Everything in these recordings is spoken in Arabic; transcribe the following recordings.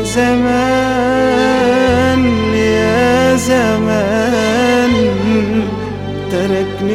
زمان يا زمان تركني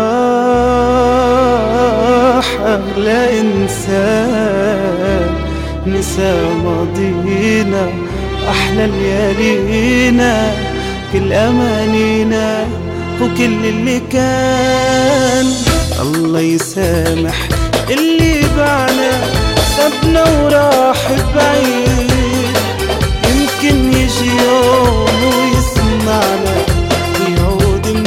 وراح أغلى إنسان، نسى ماضينا أحلى ليالينا، كل أمانينا وكل اللي كان. الله يسامح اللي بعنا سابنا وراح بعيد، يمكن يجي يوم ويسمعنا ويعود من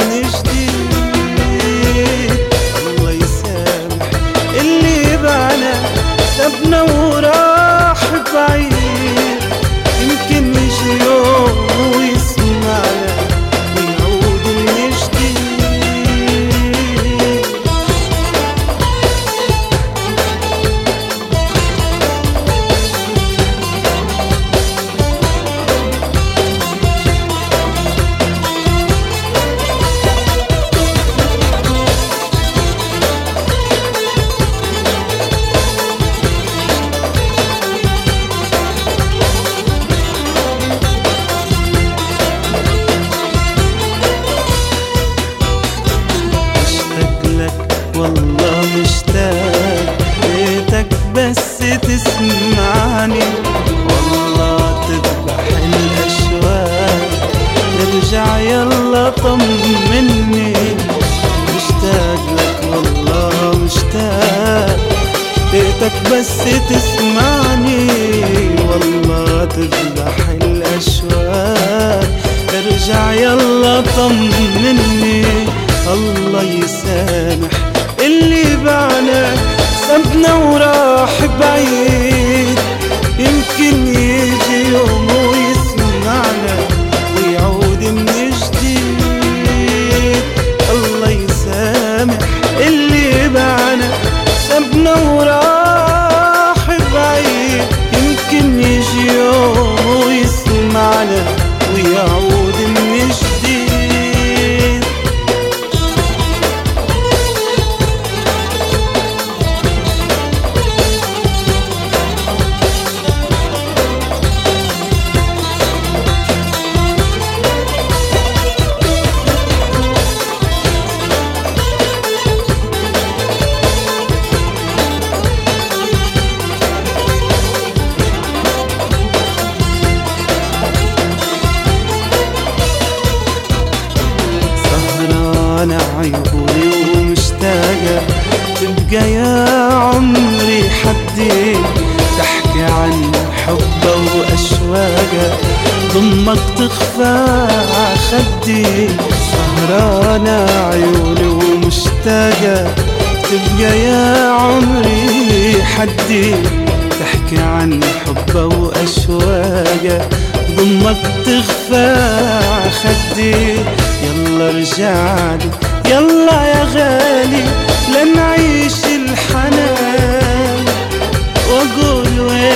جديد. الله يسامح اللي بعنا سابنا وراح بعيد، يمكن يجي يوم ويسمعنا ويعود من جديد. والله مشتاق ليتك بس تسمعني، والله تذبح الأشواق ارجع يلا طمني. مشتاق لك والله مشتاق ليتك بس تسمعني، والله تذبح الأشواق ارجع يلا طمني. الله يسامح اللي بعنا سابنا وراح بعيد، يمكن يجي يوم ويسمعنا ويعود من جديد. الله يسامح اللي بعنا سابنا وراح بعيد، يمكن يجي يوم ويسمعنا ويعود من جديد. أنا عيوني ومشتاقة تبقى يا عمري حدي، تحكي عن حبه وأشواقه ضمك تخفى عخدي. سهرانة عيوني ومشتاقة تبقى يا عمري حدي، تحكي عن حبه وأشواقه ضمك تخفى عخدي. يلا رجعلي يلا يا غالي لنعيش الحنان، واقول وين